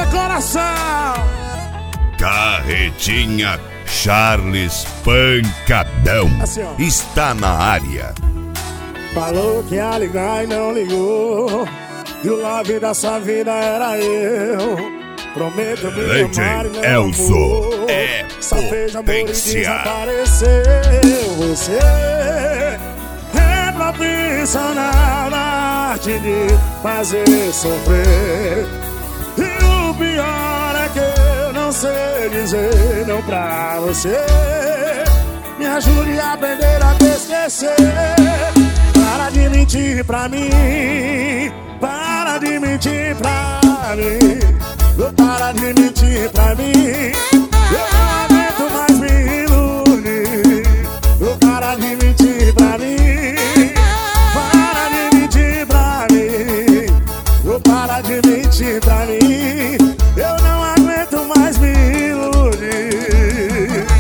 coração. Carretinha Charles Pancadão assim, está na área. Falou que ia ligar e não ligou, e o love da sua vida era eu. Prometo me Leite amar e não Elso amor. é Só fez amor e potência. desapareceu. Você é profissional na arte de fazer sofrer, e o pior é que eu não sei dizer não pra você. Me ajude a aprender a te esquecer. Para de mentir pra mim, para de mentir pra mim, para de mentir pra mim. Eu não aguento mais me iludir. Para de mentir pra mim, para de mentir pra mim, para de mentir pra mim. Eu não aguento mais me iludir.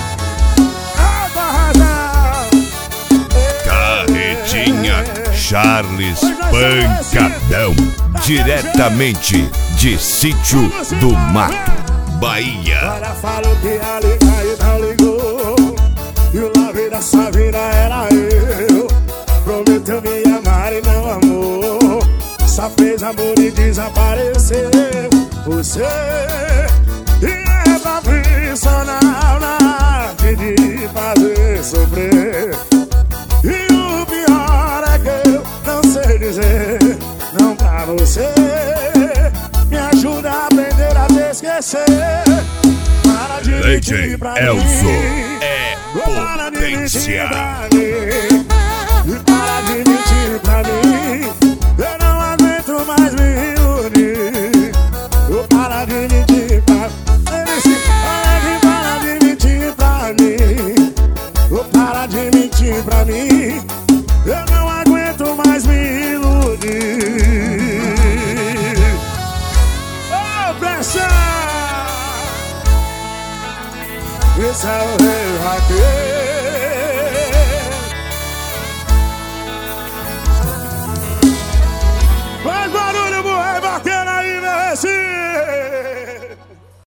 Carretinha Charles Pancadão, diretamente de Sítio do Mato, Bahia. Olha, falou que ia ligar e não ligou, e o love da sua vida era eu. Prometeu me amar e não amou, só fez amor e desapareceu. Você é profissional na arte de fazer sofrer, e o pior é que eu não sei dizer não pra você. Me ajuda a aprender a te esquecer. Para de Leite mentir pra Elso mim, é para de mentir potência. pra mim.